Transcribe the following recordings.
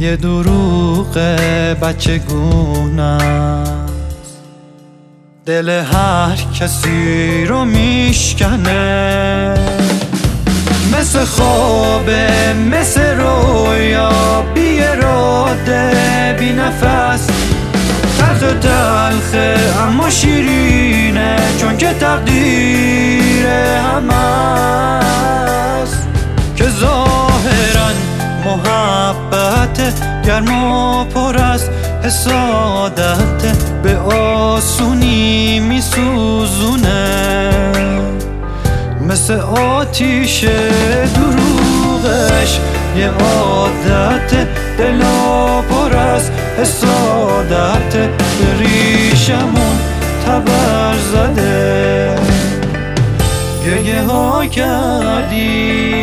یه دروغ بچگونه است، دل هر کسی رو میشکنه. مثل خوابه، مثل رویا، بی اراده، بی نفس، تلخه اما شیرینه، چون که تقدیر همه است. که ظاهرا محبت گرم و پر از حسادت، به آسونی میسوزونه. مثل آتیش دروغش یه عادت، دلا پر از حسادت، به ریشمون تبر زده. گریه ها کردی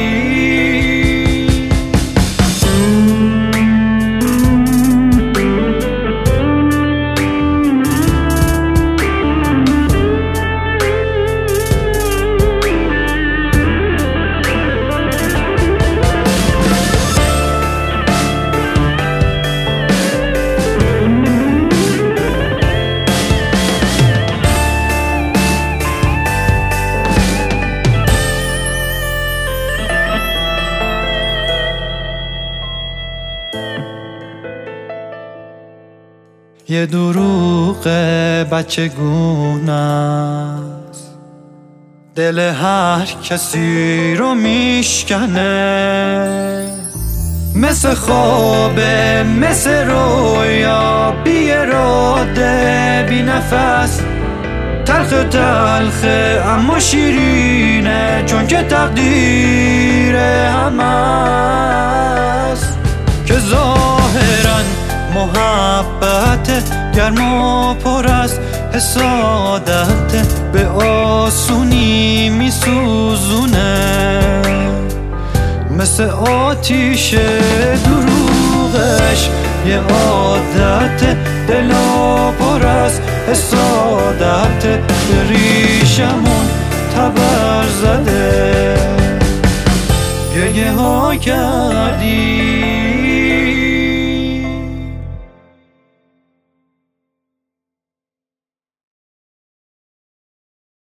یه دروغ بچگونه است، دل هر کسی رو میشکنه. مثل خوابه، مثل رویا، بی اراده، بی نفس، تلخه اما شیرینه، چون که تقدیر همه است. که ظاهرا محبت گرم و پر از حسادت، به آسونی میسوزونه. مثل آتیش دروغش یه عادت، دلا پر از حسادت، به ریشمون تبر زده. گریه ها کردی